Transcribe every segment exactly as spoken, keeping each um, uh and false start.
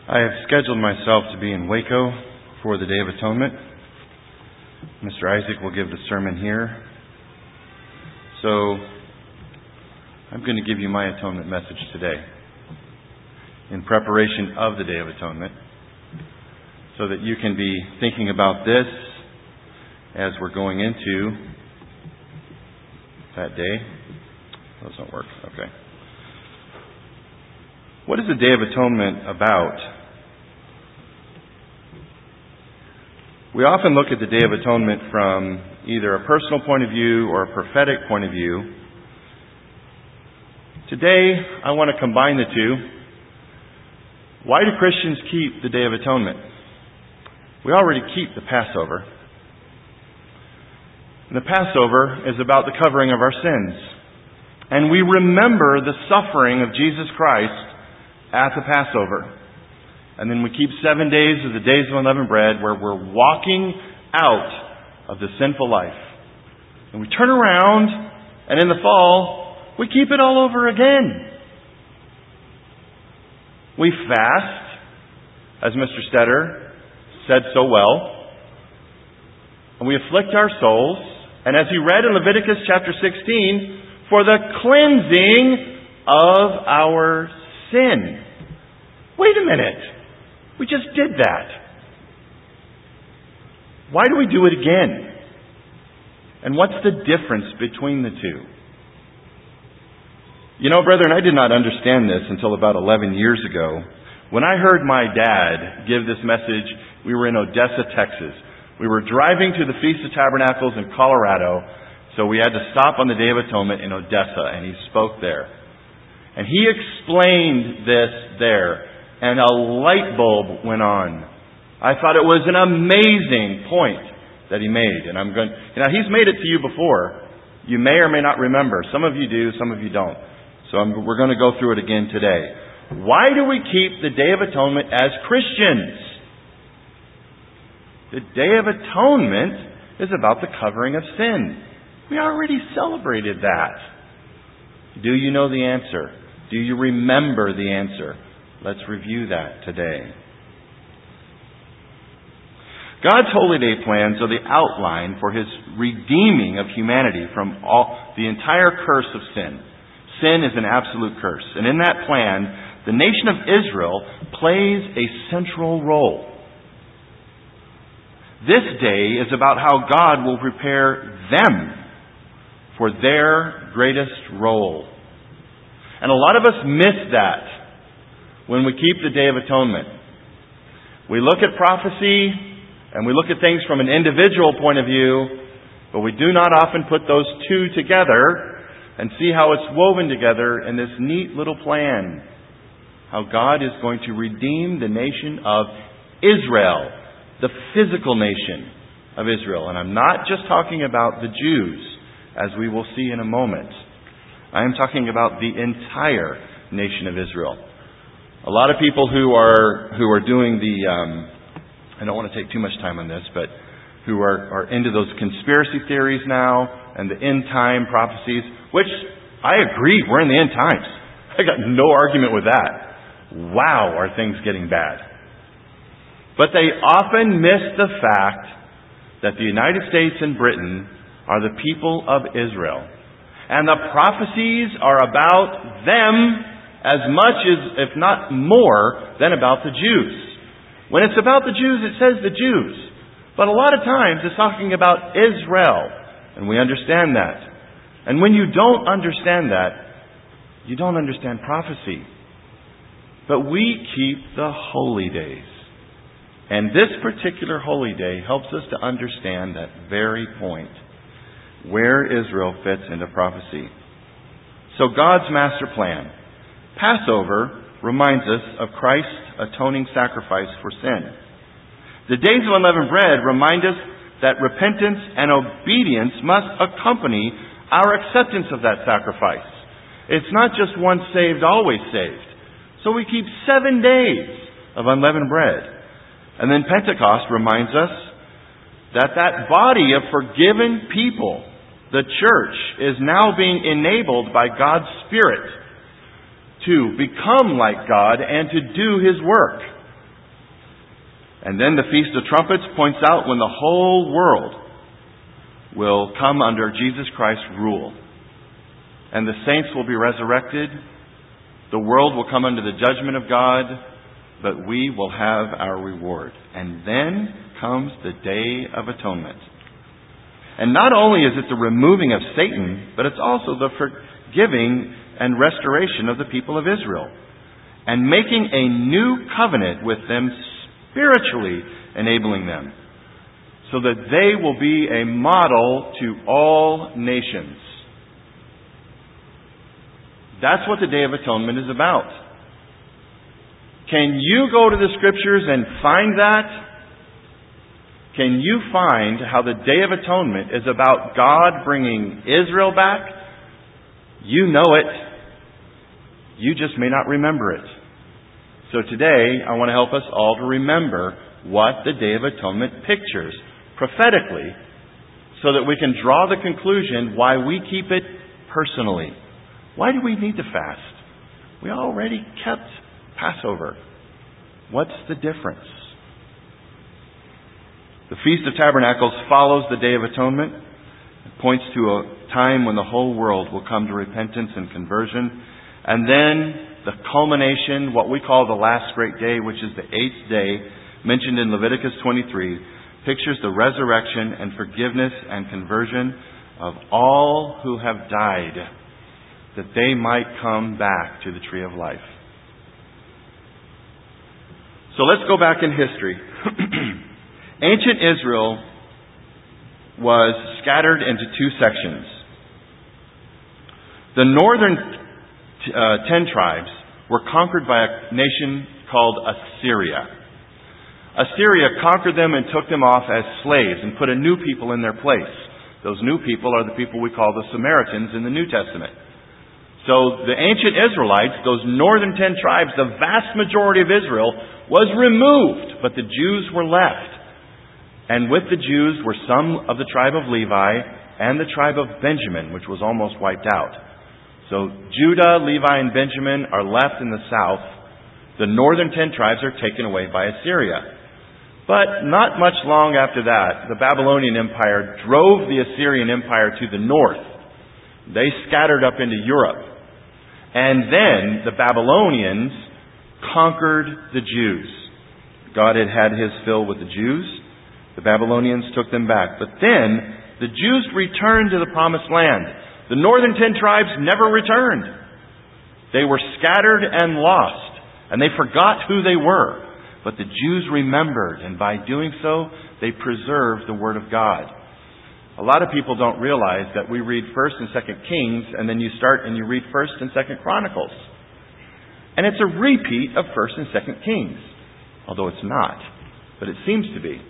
I have scheduled myself to be in Waco for the Day of Atonement. Mister Isaac will give the sermon here. So, I'm going to give you my atonement message today in preparation of the Day of Atonement so that you can be thinking about this as we're going into that day. Those don't work. Okay. What is the Day of Atonement about? We often look at the Day of Atonement from either a personal point of view or a prophetic point of view. Today, I want to combine the two. Why do Christians keep the Day of Atonement? We already keep the Passover. And the Passover is about the covering of our sins. And we remember the suffering of Jesus Christ at the Passover. And then we keep seven days of the days of unleavened bread where we're walking out of the sinful life. And we turn around, and in the fall, we keep it all over again. We fast, as Mister Stetter said so well, and we afflict our souls, and as he read in Leviticus chapter sixteen, for the cleansing of our sin. Wait a minute. We just did that. Why do we do it again? And what's the difference between the two? You know, brethren, I did not understand this until about eleven years ago. When I heard my dad give this message, we were in Odessa, Texas. We were driving to the Feast of Tabernacles in Colorado, so we had to stop on the Day of Atonement in Odessa, and he spoke there. And he explained this there. And a light bulb went on. I thought it was an amazing point that he made. And I'm going, you know, he's made it to you before. You may or may not remember. Some of you do, some of you don't. So I'm, we're going to go through it again today. Why do we keep the Day of Atonement as Christians? The Day of Atonement is about the covering of sin. We already celebrated that. Do you know the answer? Do you remember the answer? Let's review that today. God's Holy Day plans are the outline for His redeeming of humanity from all, the entire curse of sin. Sin is an absolute curse. And in that plan, the nation of Israel plays a central role. This day is about how God will prepare them for their greatest role. And a lot of us miss that when we keep the Day of Atonement. We look at prophecy and we look at things from an individual point of view, but we do not often put those two together and see how it's woven together in this neat little plan. How God is going to redeem the nation of Israel, the physical nation of Israel. And I'm not just talking about the Jews, as we will see in a moment. I am talking about the entire nation of Israel. A lot of people who are who are doing the, um, I don't want to take too much time on this, but who are, are into those conspiracy theories now and the end time prophecies, which I agree, we're in the end times. I got no argument with that. Wow, are things getting bad. But they often miss the fact that the United States and Britain are the people of Israel. And the prophecies are about them as much as, if not more, than about the Jews. When it's about the Jews, it says the Jews. But a lot of times it's talking about Israel. And we understand that. And when you don't understand that, you don't understand prophecy. But we keep the holy days. And this particular holy day helps us to understand that very point. Where Israel fits into prophecy. So God's master plan. Passover reminds us of Christ's atoning sacrifice for sin. The days of unleavened bread remind us that repentance and obedience must accompany our acceptance of that sacrifice. It's not just once saved, always saved. So we keep seven days of unleavened bread. And then Pentecost reminds us that that body of forgiven people, the church, is now being enabled by God's Spirit to become like God and to do His work. And then the Feast of Trumpets points out when the whole world will come under Jesus Christ's rule. And the saints will be resurrected. The world will come under the judgment of God, but we will have our reward. And then comes the Day of Atonement. And not only is it the removing of Satan, but it's also the forgiving and restoration of the people of Israel, and making a new covenant with them, spiritually enabling them, so that they will be a model to all nations. That's what the Day of Atonement is about. Can you go to the Scriptures and find that? Can you find how the Day of Atonement is about God bringing Israel back? You know it. You just may not remember it. So today, I want to help us all to remember what the Day of Atonement pictures prophetically, so that we can draw the conclusion why we keep it personally. Why do we need to fast? We already kept Passover. What's the difference? The Feast of Tabernacles follows the Day of Atonement. It points to a time when the whole world will come to repentance and conversion. And then the culmination, what we call the last great day, which is the eighth day, mentioned in Leviticus twenty-three, pictures the resurrection and forgiveness and conversion of all who have died, that they might come back to the tree of life. So let's go back in history. Ancient Israel was scattered into two sections. The northern uh, ten tribes were conquered by a nation called Assyria. Assyria conquered them and took them off as slaves and put a new people in their place. Those new people are the people we call the Samaritans in the New Testament. So the ancient Israelites, those northern ten tribes, the vast majority of Israel was removed, but the Jews were left. And with the Jews were some of the tribe of Levi and the tribe of Benjamin, which was almost wiped out. So Judah, Levi, and Benjamin are left in the south. The northern ten tribes are taken away by Assyria. But not much long after that, the Babylonian Empire drove the Assyrian Empire to the north. They scattered up into Europe. And then the Babylonians conquered the Jews. God had had his fill with the Jews. The Babylonians took them back. But then the Jews returned to the promised land. The northern ten tribes never returned. They were scattered and lost. And they forgot who they were. But the Jews remembered. And by doing so, they preserved the Word of God. A lot of people don't realize that we read First and Second Kings, and then you start and you read First and Second Chronicles. And it's a repeat of First and Second Kings. Although it's not. But it seems to be.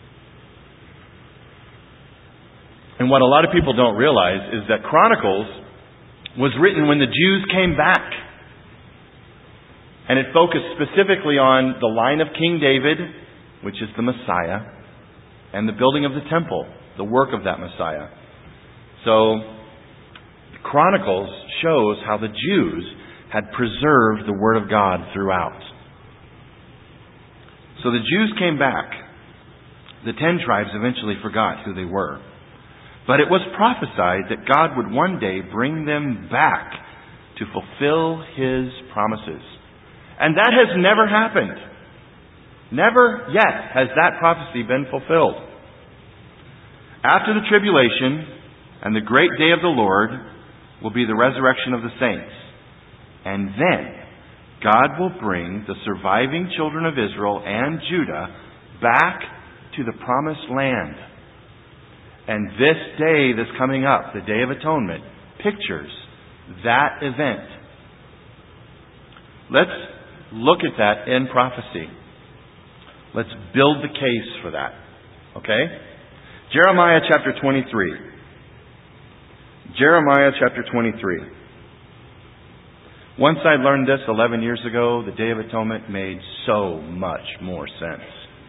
And what a lot of people don't realize is that Chronicles was written when the Jews came back. And it focused specifically on the line of King David, which is the Messiah, and the building of the temple, the work of that Messiah. So, Chronicles shows how the Jews had preserved the Word of God throughout. So the Jews came back. The ten tribes eventually forgot who they were. But it was prophesied that God would one day bring them back to fulfill His promises. And that has never happened. Never yet has that prophecy been fulfilled. After the tribulation and the great day of the Lord will be the resurrection of the saints. And then God will bring the surviving children of Israel and Judah back to the promised land. And this day that's coming up, the Day of Atonement, pictures that event. Let's look at that in prophecy. Let's build the case for that. Okay? Jeremiah chapter twenty-three. Jeremiah chapter twenty-three. Once I learned this eleven years ago, the Day of Atonement made so much more sense.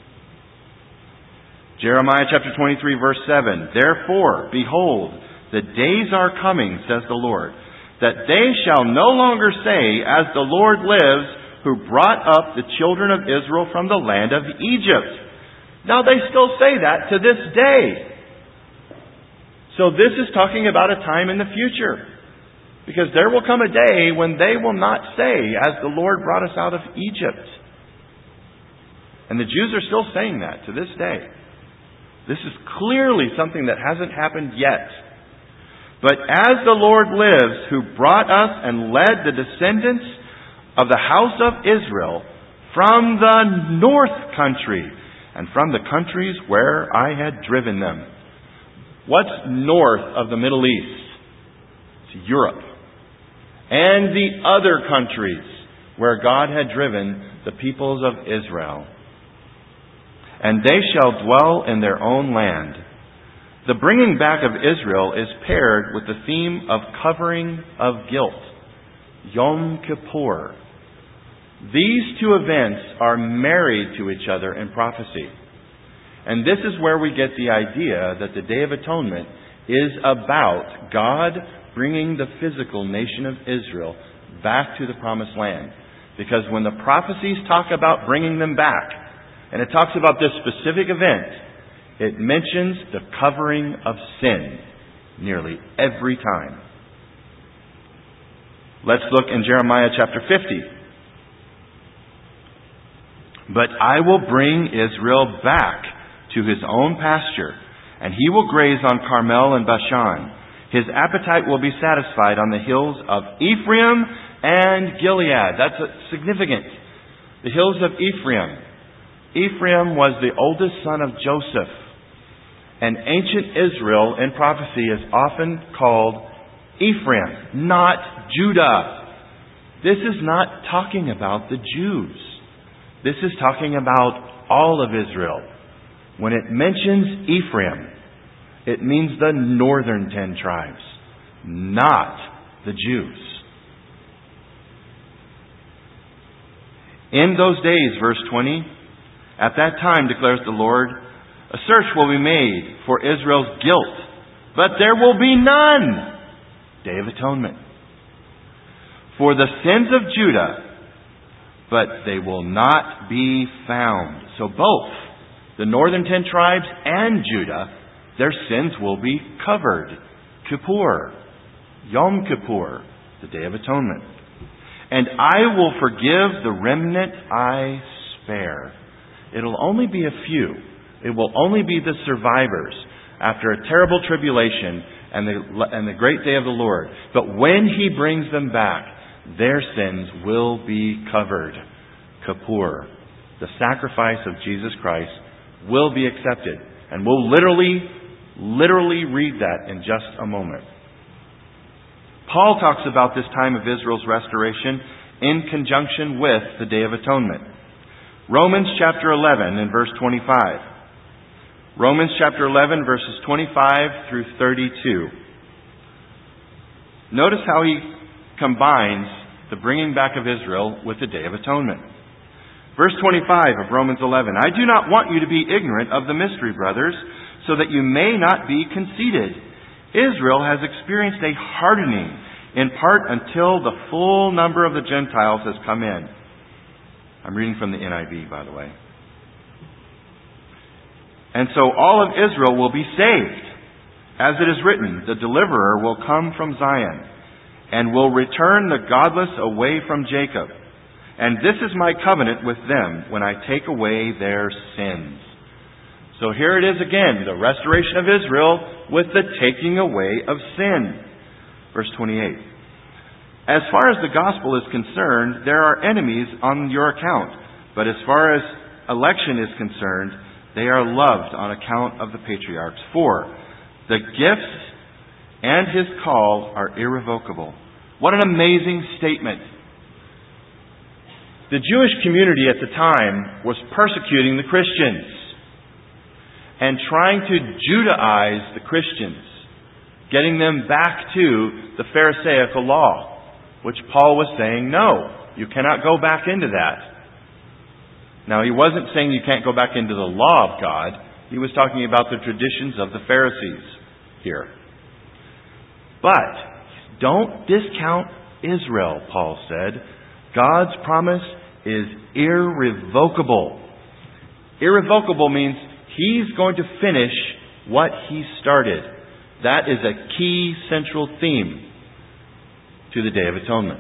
Jeremiah chapter twenty-three, verse seven. Therefore, behold, the days are coming, says the Lord, that they shall no longer say, as the Lord lives, who brought up the children of Israel from the land of Egypt. Now they still say that to this day. So this is talking about a time in the future. Because there will come a day when they will not say, as the Lord brought us out of Egypt. And the Jews are still saying that to this day. This is clearly something that hasn't happened yet. But as the Lord lives, who brought us and led the descendants of the house of Israel from the north country and from the countries where I had driven them. What's north of the Middle East? It's Europe. And the other countries where God had driven the peoples of Israel. And they shall dwell in their own land. The bringing back of Israel is paired with the theme of covering of guilt, Yom Kippur. These two events are married to each other in prophecy. And this is where we get the idea that the Day of Atonement is about God bringing the physical nation of Israel back to the Promised Land. Because when the prophecies talk about bringing them back, and it talks about this specific event, it mentions the covering of sin nearly every time. Let's look in Jeremiah chapter fifty. But I will bring Israel back to his own pasture, and he will graze on Carmel and Bashan. His appetite will be satisfied on the hills of Ephraim and Gilead. That's significant. The hills of Ephraim. Ephraim was the oldest son of Joseph. And ancient Israel in prophecy is often called Ephraim, not Judah. This is not talking about the Jews. This is talking about all of Israel. When it mentions Ephraim, it means the northern ten tribes, not the Jews. In those days, verse twenty, at that time, declares the Lord, a search will be made for Israel's guilt, but there will be none. Day of Atonement. For the sins of Judah, but they will not be found. So both the northern ten tribes and Judah, their sins will be covered. Kippur, Yom Kippur, the Day of Atonement. And I will forgive the remnant I spare. It'll only be a few. It will only be the survivors after a terrible tribulation and the, and the great day of the Lord. But when He brings them back, their sins will be covered. Kippur, the sacrifice of Jesus Christ, will be accepted. And we'll literally, literally read that in just a moment. Paul talks about this time of Israel's restoration in conjunction with the Day of Atonement. Romans chapter eleven and verse twenty-five. Romans chapter eleven verses twenty-five through thirty-two. Notice how he combines the bringing back of Israel with the Day of Atonement. Verse twenty-five of Romans eleven. I do not want you to be ignorant of the mystery, brothers, so that you may not be conceited. Israel has experienced a hardening, in part until the full number of the Gentiles has come in. I'm reading from the N I V, by the way. And so all of Israel will be saved. As it is written, the deliverer will come from Zion, and will return the godless away from Jacob. And this is my covenant with them when I take away their sins. So here it is again, the restoration of Israel with the taking away of sin. Verse twenty-eight. As far as the gospel is concerned, there are enemies on your account. But as far as election is concerned, they are loved on account of the patriarchs. For the gifts and His call are irrevocable. What an amazing statement. The Jewish community at the time was persecuting the Christians and trying to Judaize the Christians, getting them back to the Pharisaical law, which Paul was saying, no, you cannot go back into that. Now, he wasn't saying you can't go back into the law of God. He was talking about the traditions of the Pharisees here. But don't discount Israel, Paul said. God's promise is irrevocable. Irrevocable means He's going to finish what He started. That is a key central theme to the Day of Atonement.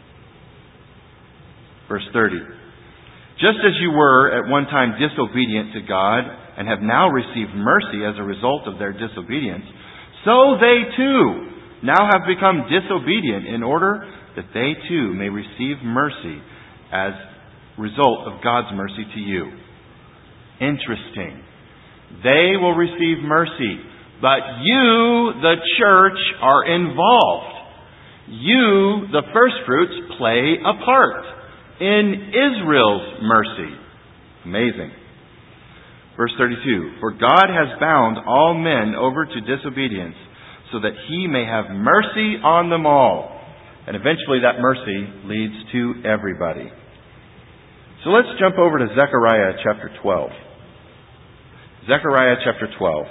Verse thirty. Just as you were at one time disobedient to God and have now received mercy as a result of their disobedience, so they too now have become disobedient in order that they too may receive mercy as a result of God's mercy to you. Interesting. They will receive mercy, but you, the church, are involved. You, the first fruits, play a part in Israel's mercy. Amazing. Verse thirty-two. For God has bound all men over to disobedience, so that He may have mercy on them all. And eventually that mercy leads to everybody. So let's jump over to Zechariah chapter twelve. Zechariah chapter twelve.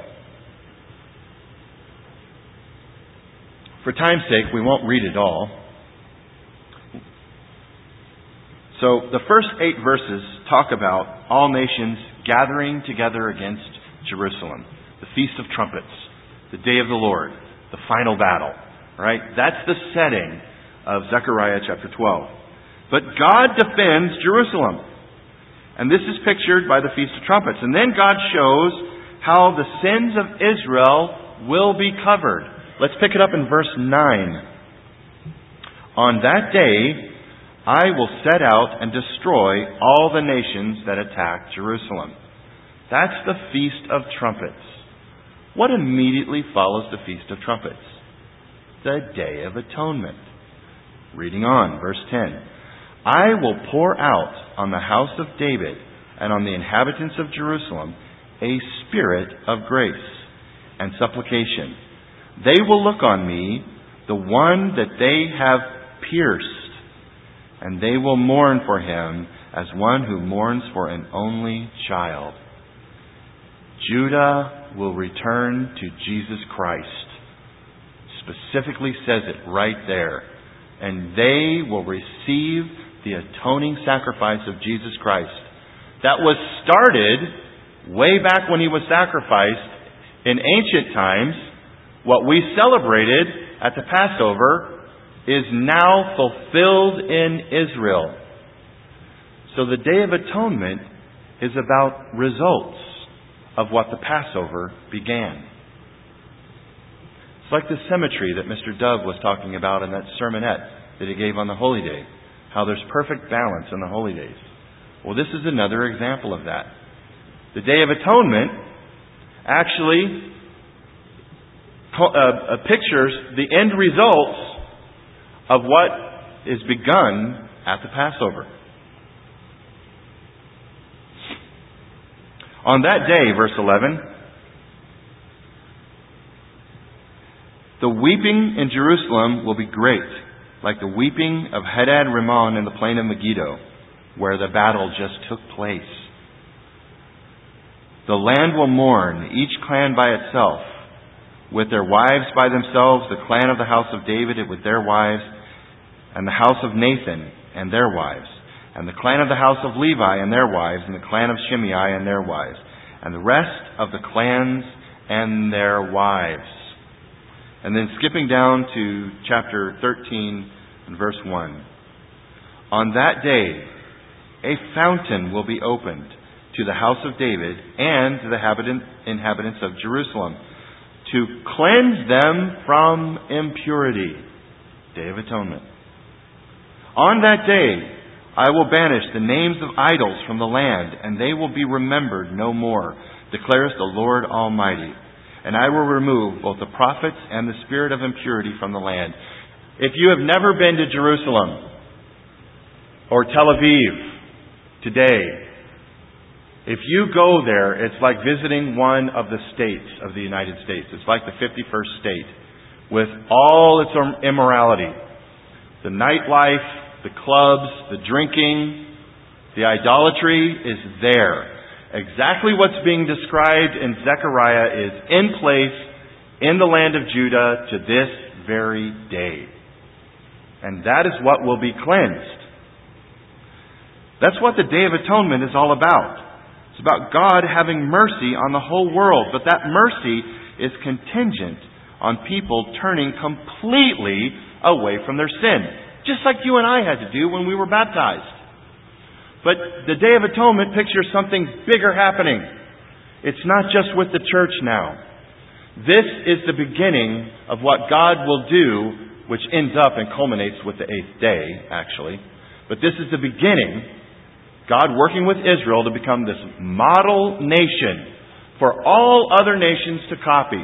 For time's sake, we won't read it all. So the first eight verses talk about all nations gathering together against Jerusalem. The Feast of Trumpets, the Day of the Lord, the final battle. Right? That's the setting of Zechariah chapter twelve. But God defends Jerusalem. And this is pictured by the Feast of Trumpets. And then God shows how the sins of Israel will be covered. Let's pick it up in verse nine. On that day, I will set out and destroy all the nations that attack Jerusalem. That's the Feast of Trumpets. What immediately follows the Feast of Trumpets? The Day of Atonement. Reading on, verse ten. I will pour out on the house of David and on the inhabitants of Jerusalem a spirit of grace and supplication. They will look on me, the one that they have pierced, and they will mourn for him as one who mourns for an only child. Judah will return to Jesus Christ. Specifically says it right there. And they will receive the atoning sacrifice of Jesus Christ. That was started way back when He was sacrificed in ancient times. What we celebrated at the Passover is now fulfilled in Israel. So the Day of Atonement is about results of what the Passover began. It's like the symmetry that Mister Dove was talking about in that sermonette that he gave on the Holy Day. How there's perfect balance in the Holy Days. Well, this is another example of that. The Day of Atonement actually uh, uh, pictures the end results of what is begun at the Passover. On that day, verse eleven, the weeping in Jerusalem will be great, like the weeping of Hadad Rimmon in the plain of Megiddo, where the battle just took place. The land will mourn, each clan by itself, with their wives by themselves, the clan of the house of David with their wives, and the house of Nathan and their wives, and the clan of the house of Levi and their wives, and the clan of Shimei and their wives, and the rest of the clans and their wives. And then skipping down to chapter thirteen and verse one. On that day, a fountain will be opened to the house of David and to the inhabitants of Jerusalem to cleanse them from impurity. Day of Atonement. On that day, I will banish the names of idols from the land, and they will be remembered no more, declares the Lord Almighty. And I will remove both the prophets and the spirit of impurity from the land. If you have never been to Jerusalem or Tel Aviv today, if you go there, it's like visiting one of the states of the United States. It's like the fifty-first state with all its immorality. The nightlife, the clubs, the drinking, the idolatry is there. Exactly what's being described in Zechariah is in place in the land of Judah to this very day. And that is what will be cleansed. That's what the Day of Atonement is all about. It's about God having mercy on the whole world. But that mercy is contingent on people turning completely away from their sin. Just like you and I had to do when we were baptized. But the Day of Atonement pictures something bigger happening. It's not just with the church now. This is the beginning of what God will do, which ends up and culminates with the eighth day, actually. But this is the beginning. God working with Israel to become this model nation for all other nations to copy.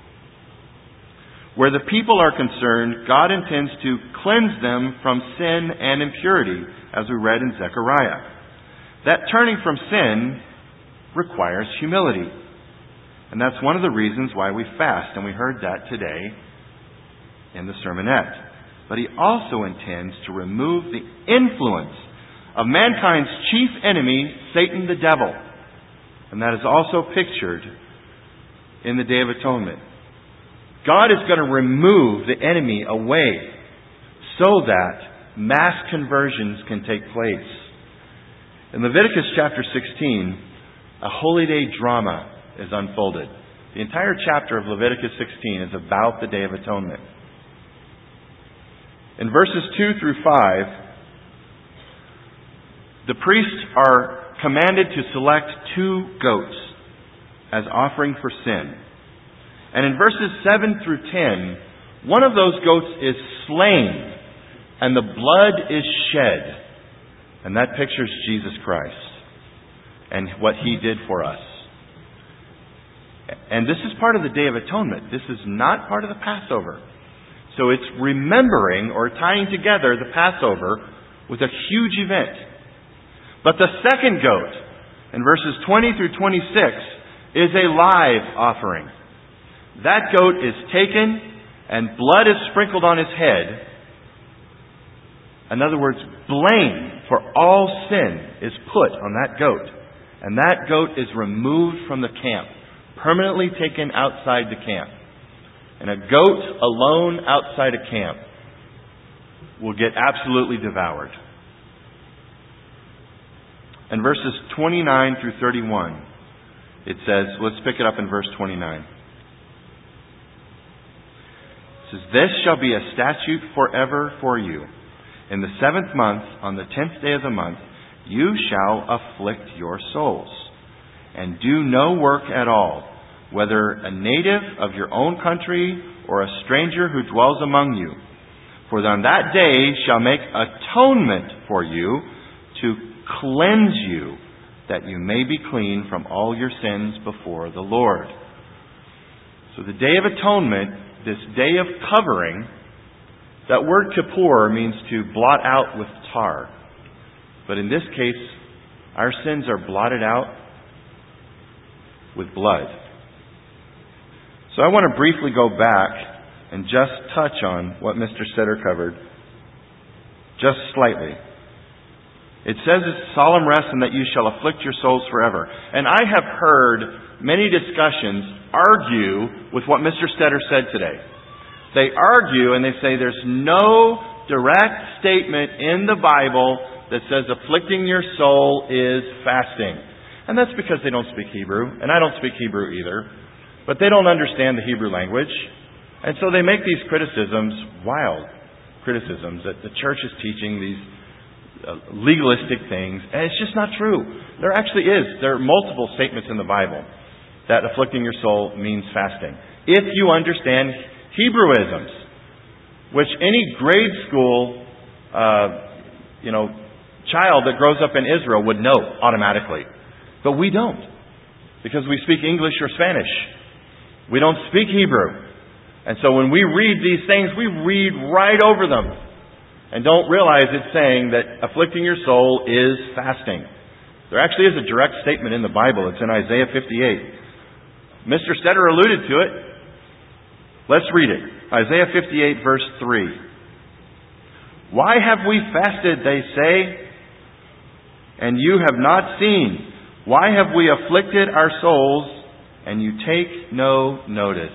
Where the people are concerned, God intends to cleanse them from sin and impurity, as we read in Zechariah. That turning from sin requires humility. And that's one of the reasons why we fast, and we heard that today in the sermonette. But He also intends to remove the influence of mankind's chief enemy, Satan the devil. And that is also pictured in the Day of Atonement. God is going to remove the enemy away so that mass conversions can take place. In Leviticus chapter sixteen, a holy day drama is unfolded. The entire chapter of Leviticus sixteen is about the Day of Atonement. In verses two through five, the priests are commanded to select two goats as offering for sin. And in verses seven through ten, one of those goats is slain and the blood is shed. And that pictures Jesus Christ and what He did for us. And this is part of the Day of Atonement. This is not part of the Passover. So it's remembering or tying together the Passover with a huge event. But the second goat, in verses twenty through twenty-six, is a live offering. That goat is taken and blood is sprinkled on his head. In other words, blame for all sin is put on that goat. And that goat is removed from the camp, permanently taken outside the camp. And a goat alone outside a camp will get absolutely devoured. In verses twenty-nine through thirty-one, it says, let's pick it up in verse twenty-nine. It says, "This shall be a statute forever for you. In the seventh month, on the tenth day of the month, you shall afflict your souls, and do no work at all, whether a native of your own country or a stranger who dwells among you. For on that day shall make atonement for you to cleanse you, that you may be clean from all your sins before the Lord." So the Day of Atonement, this day of covering, that word kippur means to blot out with tar. But in this case, our sins are blotted out with blood. So I want to briefly go back and just touch on what Mister Stetter covered, just slightly. It says it's solemn rest and that you shall afflict your souls forever. And I have heard many discussions argue with what Mister Stetter said today. They argue and they say there's no direct statement in the Bible that says afflicting your soul is fasting. And that's because they don't speak Hebrew, and I don't speak Hebrew either. But they don't understand the Hebrew language. And so they make these criticisms, wild criticisms, that the church is teaching these uh, legalistic things. And it's just not true. There actually is. There are multiple statements in the Bible that afflicting your soul means fasting. If you understand Hebrewisms, which any grade school uh, you know, child that grows up in Israel would know automatically. But we don't. Because we speak English or Spanish. We don't speak Hebrew. And so when we read these things, we read right over them. And don't realize it's saying that afflicting your soul is fasting. There actually is a direct statement in the Bible. It's in Isaiah fifty-eight. Mister Stetter alluded to it. Let's read it. Isaiah fifty-eight, verse three. "Why have we fasted, they say, and you have not seen? Why have we afflicted our souls, and you take no notice?"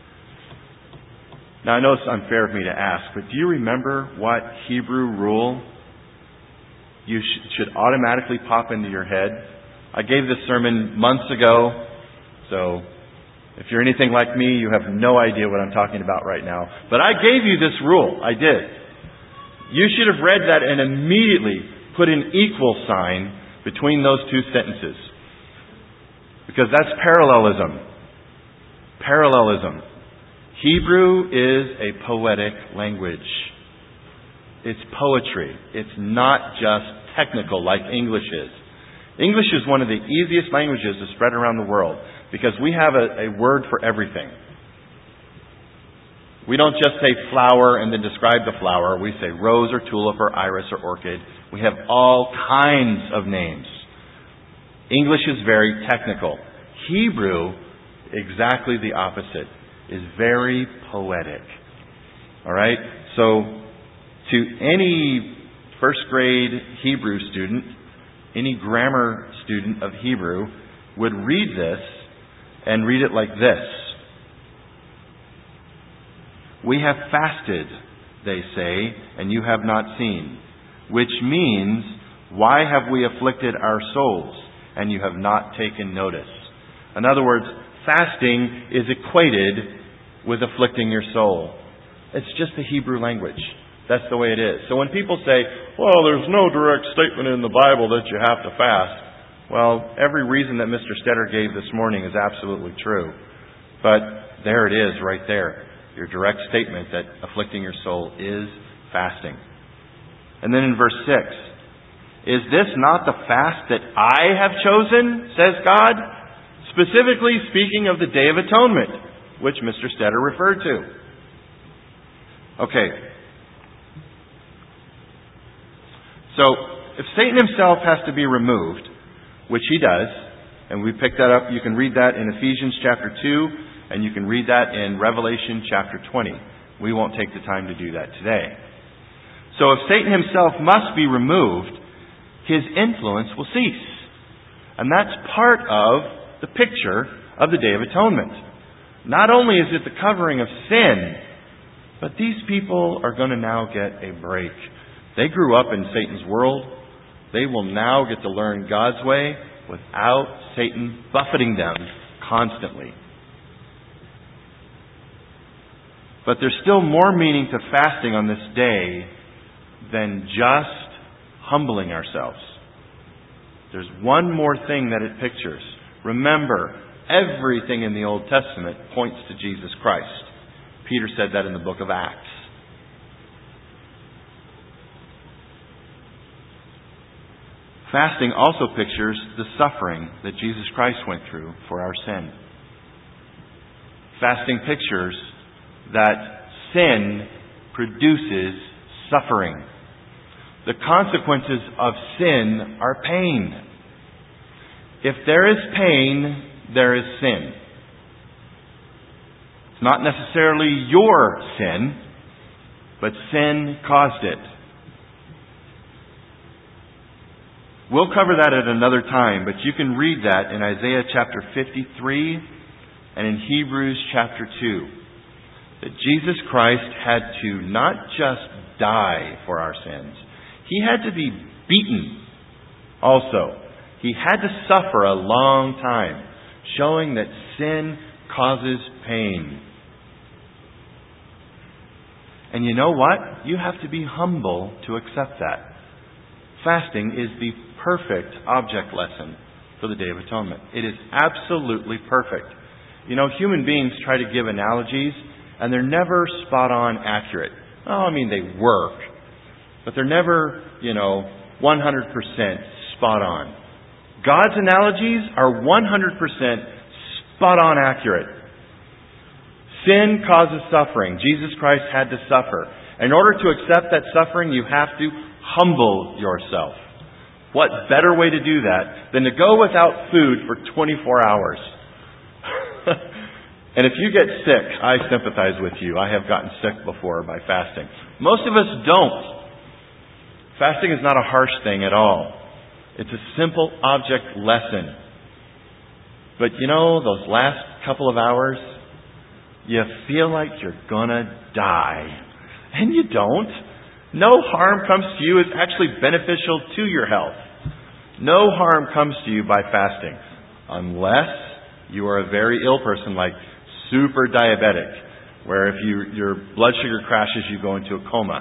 Now, I know it's unfair of me to ask, but do you remember what Hebrew rule you sh- should automatically pop into your head. I gave this sermon months ago, so if you're anything like me, you have no idea what I'm talking about right now. But I gave you this rule. I did. You should have read that and immediately put an equal sign between those two sentences. Because that's parallelism. Parallelism. Hebrew is a poetic language. It's poetry. It's not just technical like English is. English is one of the easiest languages to spread around the world because we have a, a word for everything. We don't just say flower and then describe the flower. We say rose or tulip or iris or orchid. We have all kinds of names. English is very technical. Hebrew, exactly the opposite, is very poetic. All right? So, to any first grade Hebrew student, any grammar student of Hebrew would read this and read it like this. We have fasted, they say, and you have not seen. Which means, why have we afflicted our souls, and you have not taken notice? In other words, fasting is equated with afflicting your soul. It's just the Hebrew language. That's the way it is. So when people say, well, there's no direct statement in the Bible that you have to fast. Well, every reason that Mister Stetter gave this morning is absolutely true. But there it is right there. Your direct statement that afflicting your soul is fasting. And then in verse six, is this not the fast that I have chosen, says God? Specifically speaking of the Day of Atonement, which Mister Stetter referred to. Okay. So, if Satan himself has to be removed, which he does, and we picked that up, you can read that in Ephesians chapter two, and you can read that in Revelation chapter twenty. We won't take the time to do that today. So if Satan himself must be removed, his influence will cease. And that's part of the picture of the Day of Atonement. Not only is it the covering of sin, but these people are going to now get a break. They grew up in Satan's world. They will now get to learn God's way without Satan buffeting them constantly. But there's still more meaning to fasting on this day than just humbling ourselves. There's one more thing that it pictures. Remember, everything in the Old Testament points to Jesus Christ. Peter said that in the book of Acts. Fasting also pictures the suffering that Jesus Christ went through for our sin. Fasting pictures that sin produces suffering. The consequences of sin are pain. If there is pain, there is sin. It's not necessarily your sin, but sin caused it. We'll cover that at another time, but you can read that in Isaiah chapter fifty-three and in Hebrews chapter two. That Jesus Christ had to not just die for our sins. He had to be beaten also. He had to suffer a long time, showing that sin causes pain. And you know what? You have to be humble to accept that. Fasting is the perfect object lesson for the Day of Atonement. It is absolutely perfect. You know, human beings try to give analogies, and they're never spot on accurate. Oh, I mean, they work. But they're never, you know, one hundred percent spot on. God's analogies are one hundred percent spot on accurate. Sin causes suffering. Jesus Christ had to suffer. In order to accept that suffering, you have to humble yourself. What better way to do that than to go without food for twenty-four hours? And if you get sick, I sympathize with you. I have gotten sick before by fasting. Most of us don't. Fasting is not a harsh thing at all. It's a simple object lesson. But you know, those last couple of hours, you feel like you're gonna die. And you don't. No harm comes to you. It's actually beneficial to your health. No harm comes to you by fasting. Unless you are a very ill person, like super diabetic, where if you, your blood sugar crashes, you go into a coma.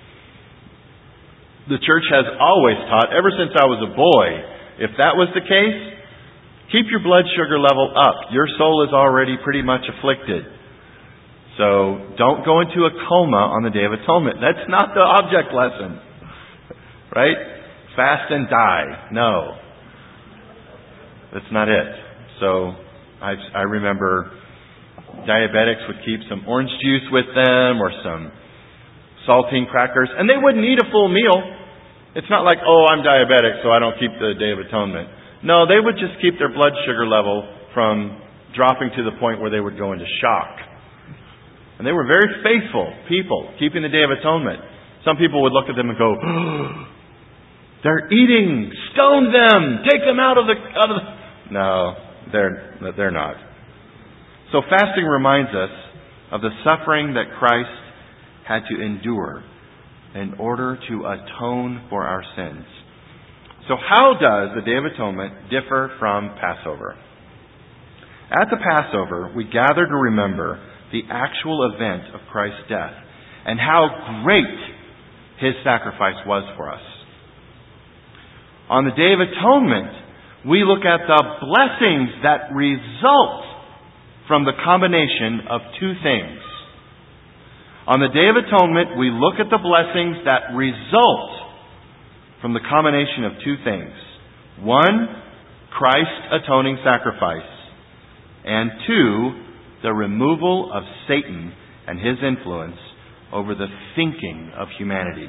The church has always taught, ever since I was a boy, if that was the case, keep your blood sugar level up. Your soul is already pretty much afflicted. So don't go into a coma on the Day of Atonement. That's not the object lesson. Right? Fast and die. No. That's not it. So I, I remember diabetics would keep some orange juice with them or some saltine crackers, and they wouldn't eat a full meal. It's not like, oh, I'm diabetic, so I don't keep the Day of Atonement. No, they would just keep their blood sugar level from dropping to the point where they would go into shock. And they were very faithful people, keeping the Day of Atonement. Some people would look at them and go, oh, they're eating! Stone them! Take them out of the... Out of the... No, they're, they're not. So fasting reminds us of the suffering that Christ had to endure in order to atone for our sins. So how does the Day of Atonement differ from Passover? At the Passover, we gather to remember the actual event of Christ's death and how great His sacrifice was for us. On the Day of Atonement, we look at the blessings that result from the combination of two things. On the Day of Atonement, we look at the blessings that result from the combination of two things. One, Christ's atoning sacrifice. And two, the removal of Satan and his influence over the thinking of humanity.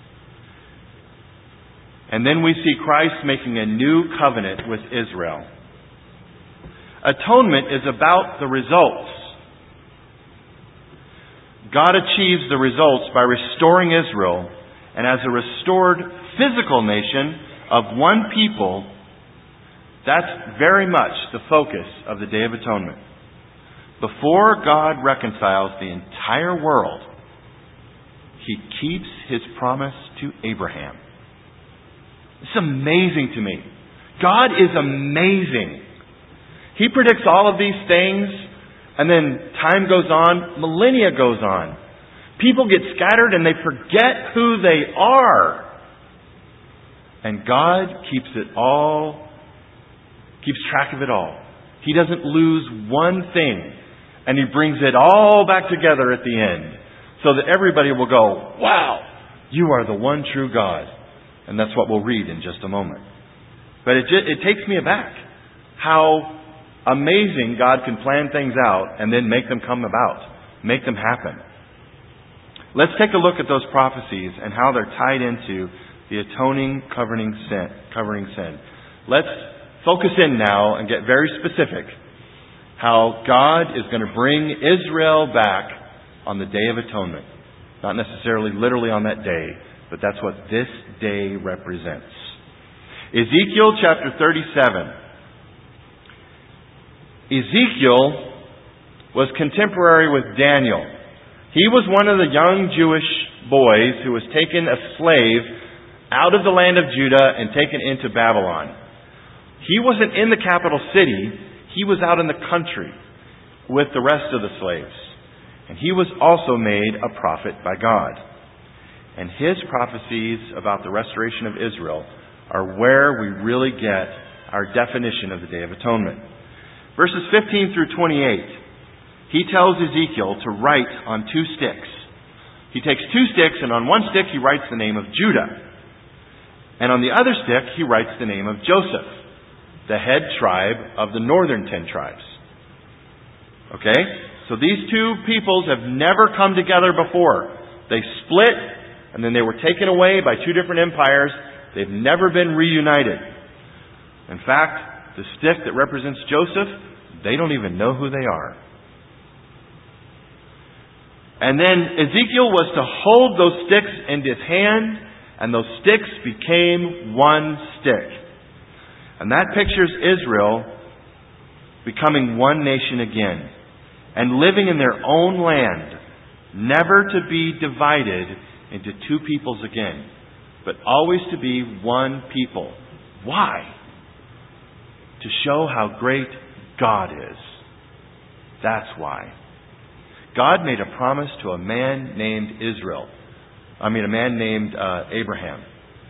And then we see Christ making a new covenant with Israel. Atonement is about the results. God achieves the results by restoring Israel, and as a restored physical nation of one people, that's very much the focus of the Day of Atonement. Before God reconciles the entire world, He keeps His promise to Abraham. It's amazing to me. God is amazing. He predicts all of these things, and then time goes on, millennia goes on. People get scattered and they forget who they are. And God keeps it all, keeps track of it all. He doesn't lose one thing. And He brings it all back together at the end. So that everybody will go, wow, you are the one true God. And that's what we'll read in just a moment. But it, just, it takes me aback how amazing God can plan things out and then make them come about, make them happen. Let's take a look at those prophecies and how they're tied into the atoning covering sin. Covering sin. Let's focus in now and get very specific how God is going to bring Israel back on the Day of Atonement. Not necessarily literally on that day, but that's what this day represents. Ezekiel chapter thirty-seven. Ezekiel was contemporary with Daniel. He was one of the young Jewish boys who was taken a slave out of the land of Judah and taken into Babylon. He wasn't in the capital city. He was out in the country with the rest of the slaves. And he was also made a prophet by God. And his prophecies about the restoration of Israel are where we really get our definition of the Day of Atonement. Verses fifteen through twenty-eight, he tells Ezekiel to write on two sticks. He takes two sticks, and on one stick he writes the name of Judah. And on the other stick he writes the name of Joseph, the head tribe of the northern ten tribes. Okay? So these two peoples have never come together before. They split, and then they were taken away by two different empires. They've never been reunited. In fact, the stick that represents Joseph, they don't even know who they are. And then Ezekiel was to hold those sticks in his hand, and those sticks became one stick. And that pictures Israel becoming one nation again, and living in their own land, never to be divided into two peoples again, but always to be one people. Why? To show how great God is. That's why. God made a promise to a man named Israel. I mean, a man named uh, Abraham.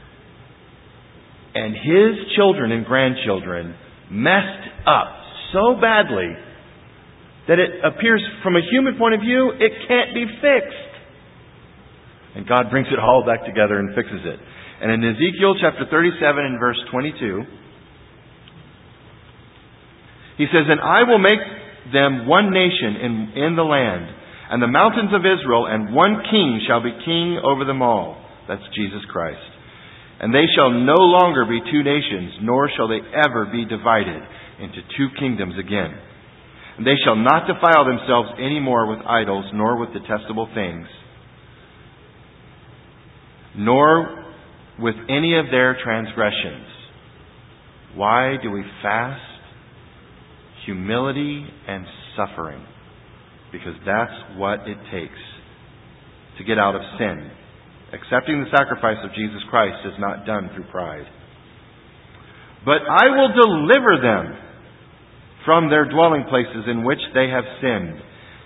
And his children and grandchildren messed up so badly that it appears from a human point of view, it can't be fixed. And God brings it all back together and fixes it. And in Ezekiel chapter thirty-seven and verse twenty-two, he says, "And I will make them one nation in, in the land, and the mountains of Israel, and one king shall be king over them all." That's Jesus Christ. "And they shall no longer be two nations, nor shall they ever be divided into two kingdoms again. And they shall not defile themselves any more with idols, nor with detestable things, nor with any of their transgressions." Why do we fast? Humility and suffering. Because that's what it takes to get out of sin. Accepting the sacrifice of Jesus Christ is not done through pride. "But I will deliver them from their dwelling places in which they have sinned,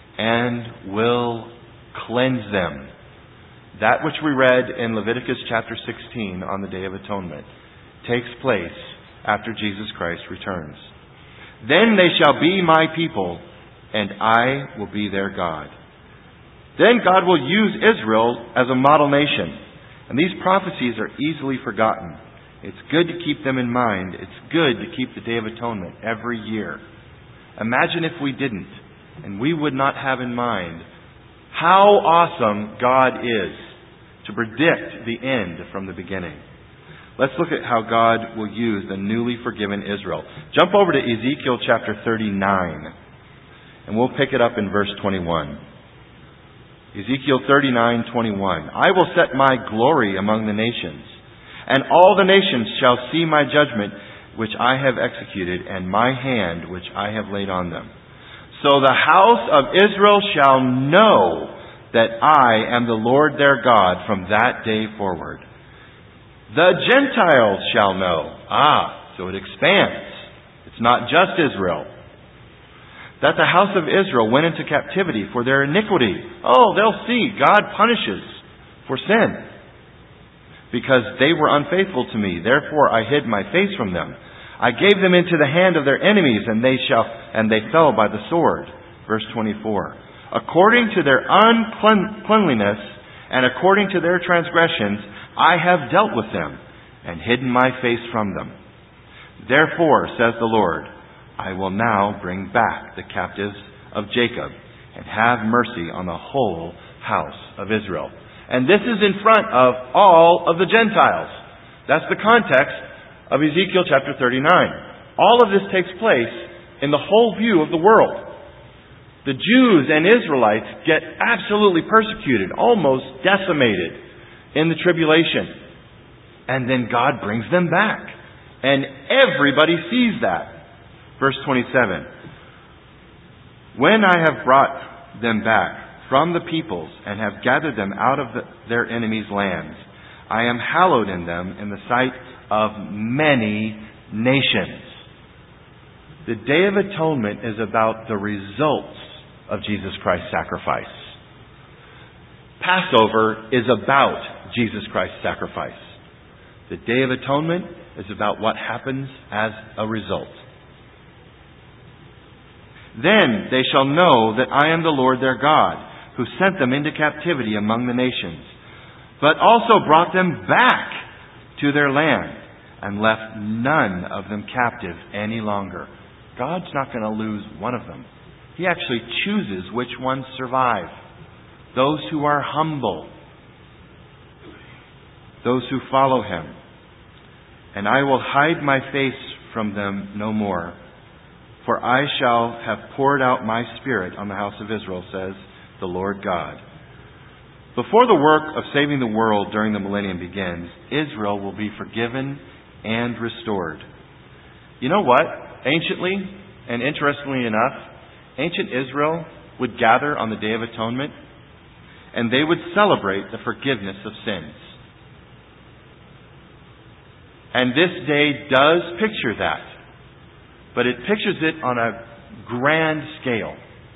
and will cleanse them." That which we read in Leviticus chapter sixteen on the Day of Atonement takes place after Jesus Christ returns. "Then they shall be my people, and I will be their God." Then God will use Israel as a model nation. And these prophecies are easily forgotten. It's good to keep them in mind. It's good to keep the Day of Atonement every year. Imagine if we didn't, and we would not have in mind how awesome God is to predict the end from the beginning. Let's look at how God will use the newly forgiven Israel. Jump over to Ezekiel chapter thirty-nine, and we'll pick it up in verse twenty-one. Ezekiel thirty-nine twenty-one. "I will set my glory among the nations, and all the nations shall see my judgment which I have executed, and my hand which I have laid on them. So the house of Israel shall know that I am the Lord their God from that day forward. The Gentiles shall know." Ah, so it expands. It's not just Israel. "That the house of Israel went into captivity for their iniquity." Oh, they'll see God punishes for sin. "Because they were unfaithful to me, therefore I hid my face from them. I gave them into the hand of their enemies, and they shall and they fell by the sword." Verse twenty-four. "According to their uncleanliness and according to their transgressions, I have dealt with them and hidden my face from them. Therefore, says the Lord, I will now bring back the captives of Jacob and have mercy on the whole house of Israel." And this is in front of all of the Gentiles. That's the context of Ezekiel chapter thirty-nine. All of this takes place in the whole view of the world. The Jews and Israelites get absolutely persecuted, almost decimated in the tribulation. And then God brings them back. And everybody sees that. Verse twenty-seven. "When I have brought them back from the peoples and have gathered them out of the, their enemies' lands, I am hallowed in them in the sight of many nations." The Day of Atonement is about the results of Jesus Christ's sacrifice. Passover is about Jesus Christ's sacrifice. The Day of Atonement is about what happens as a result. "Then they shall know that I am the Lord their God, who sent them into captivity among the nations, but also brought them back to their land, and left none of them captive any longer." God's not going to lose one of them. He actually chooses which ones survive. Those who are humble. Those who follow Him. "And I will hide my face from them no more. For I shall have poured out my Spirit on the house of Israel, says the Lord God." Before the work of saving the world during the millennium begins, Israel will be forgiven and restored. You know what? Anciently, and interestingly enough, ancient Israel would gather on the Day of Atonement, and they would celebrate the forgiveness of sins. And this day does picture that, but it pictures it on a grand scale.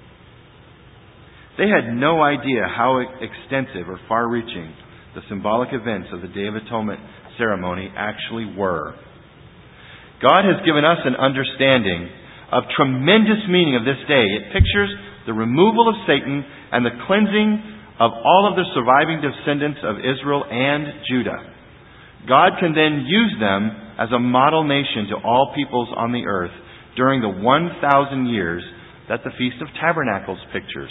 They had no idea how extensive or far-reaching the symbolic events of the Day of Atonement ceremony actually were. God has given us an understanding of tremendous meaning of this day. It pictures the removal of Satan and the cleansing of all of the surviving descendants of Israel and Judah. God can then use them as a model nation to all peoples on the earth during the one thousand years that the Feast of Tabernacles pictures.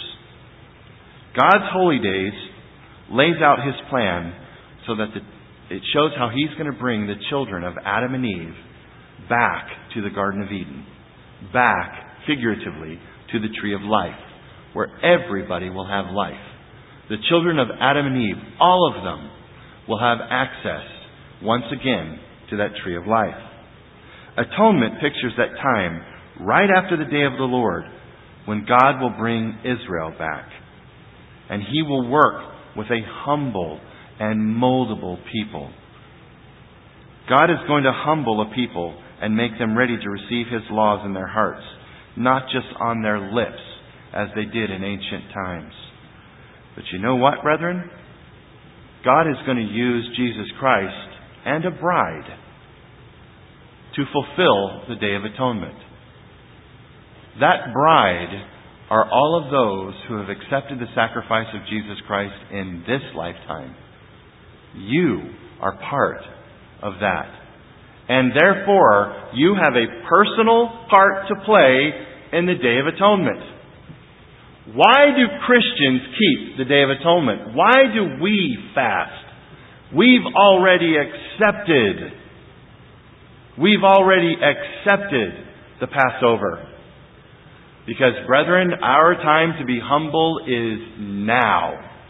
God's holy days lays out His plan so that the, it shows how He's going to bring the children of Adam and Eve back to the Garden of Eden, back, figuratively, to the tree of life, where everybody will have life. The children of Adam and Eve, all of them, will have access once again to that tree of life. Atonement pictures that time right after the day of the Lord, when God will bring Israel back. And He will work with a humble and moldable people. God is going to humble a people and make them ready to receive His laws in their hearts, not just on their lips, as they did in ancient times. But you know what, brethren? God is going to use Jesus Christ and a bride to fulfill the Day of Atonement. That bride are all of those who have accepted the sacrifice of Jesus Christ in this lifetime. You are part of that. And therefore, you have a personal part to play in the Day of Atonement. Why do Christians keep the Day of Atonement? Why do we fast? We've already accepted. We've already accepted the Passover. Because, brethren, our time to be humble is now.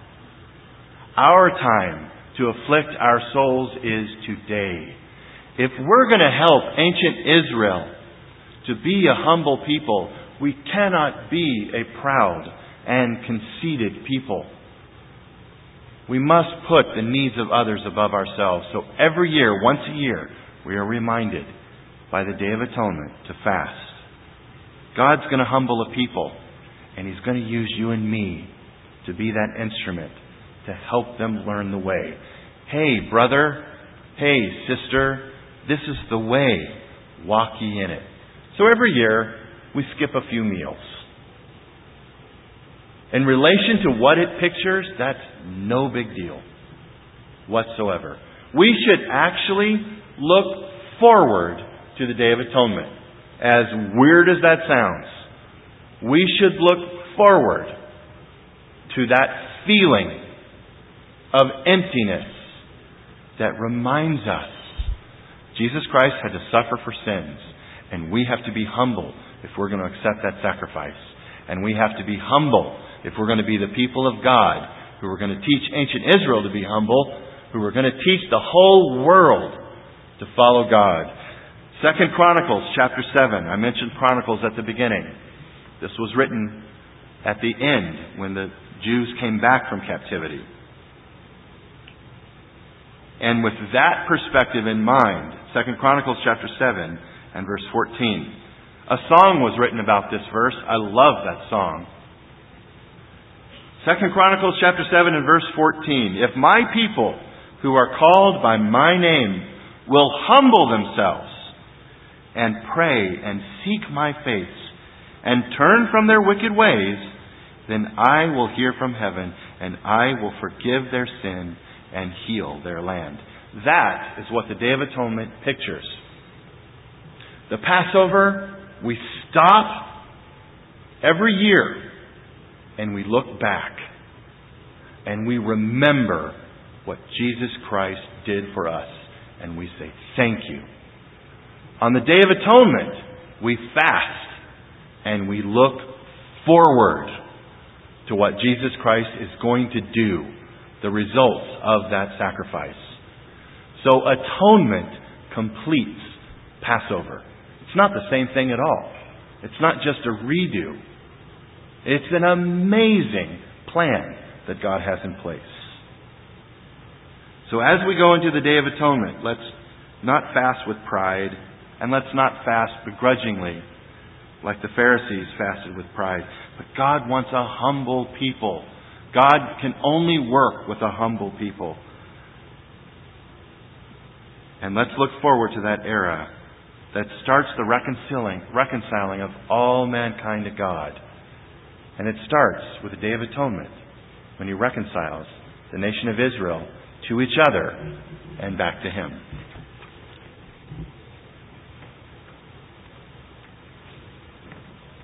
Our time to afflict our souls is today. If we're going to help ancient Israel to be a humble people, we cannot be a proud and conceited people. We must put the needs of others above ourselves. So every year, once a year, we are reminded by the Day of Atonement to fast. God's going to humble a people, and He's going to use you and me to be that instrument to help them learn the way. Hey, brother. Hey, sister. This is the way. Walk ye in it. So every year, we skip a few meals. In relation to what it pictures, that's no big deal whatsoever. We should actually look forward to the Day of Atonement. As weird as that sounds, we should look forward to that feeling of emptiness that reminds us Jesus Christ had to suffer for sins, and we have to be humble if we're going to accept that sacrifice. And we have to be humble if we're going to be the people of God, who are going to teach ancient Israel to be humble, who are going to teach the whole world to follow God. Second Chronicles chapter seven. I mentioned Chronicles at the beginning. This was written at the end when the Jews came back from captivity. And with that perspective in mind, Second Chronicles chapter seven and verse fourteen. A song was written about this verse. I love that song. Second Chronicles chapter seven and verse fourteen. If my people who are called by my name will humble themselves and pray and seek my face and turn from their wicked ways, then I will hear from heaven and I will forgive their sin and heal their land. That is what the Day of Atonement pictures. The Passover, we stop every year and we look back and we remember what Jesus Christ did for us, and we say, thank you. On the Day of Atonement, we fast and we look forward to what Jesus Christ is going to do, the results of that sacrifice. So atonement completes Passover. It's not the same thing at all. It's not just a redo. It's an amazing plan that God has in place. So as we go into the Day of Atonement, let's not fast with pride, and let's not fast begrudgingly like the Pharisees fasted with pride. But God wants a humble people. God can only work with a humble people. And let's look forward to that era that starts the reconciling, reconciling of all mankind to God. And it starts with the Day of Atonement, when He reconciles the nation of Israel to each other and back to Him.